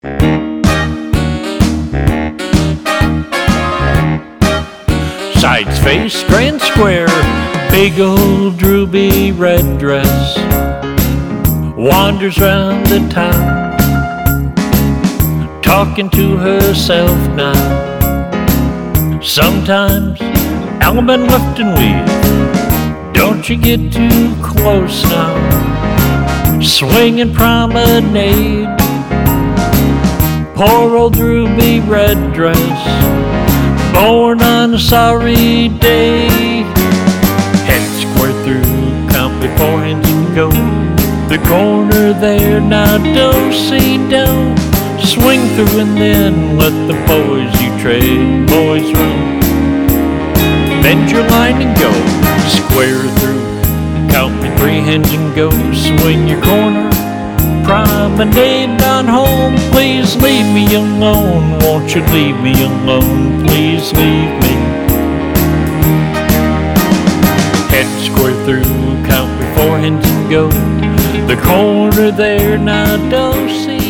Sides face, grand square, big old ruby red dress, wanders round the town, talking to herself now. Sometimes Alabama left and weave, don't you get too close now. Swinging promenade, poor old ruby red dress, born on a sorry day. Head square through, count beforehand and go. The corner there, now do-si-do. Swing through and then let the boys you trade, boys run. Bend your line and go. Square through, count me 3 hands and go. Swing your corner, promenade on home. Please leave me alone, won't you leave me alone, please leave me. Head square through, count me 4 hands and go. The corner there, now do-si-do.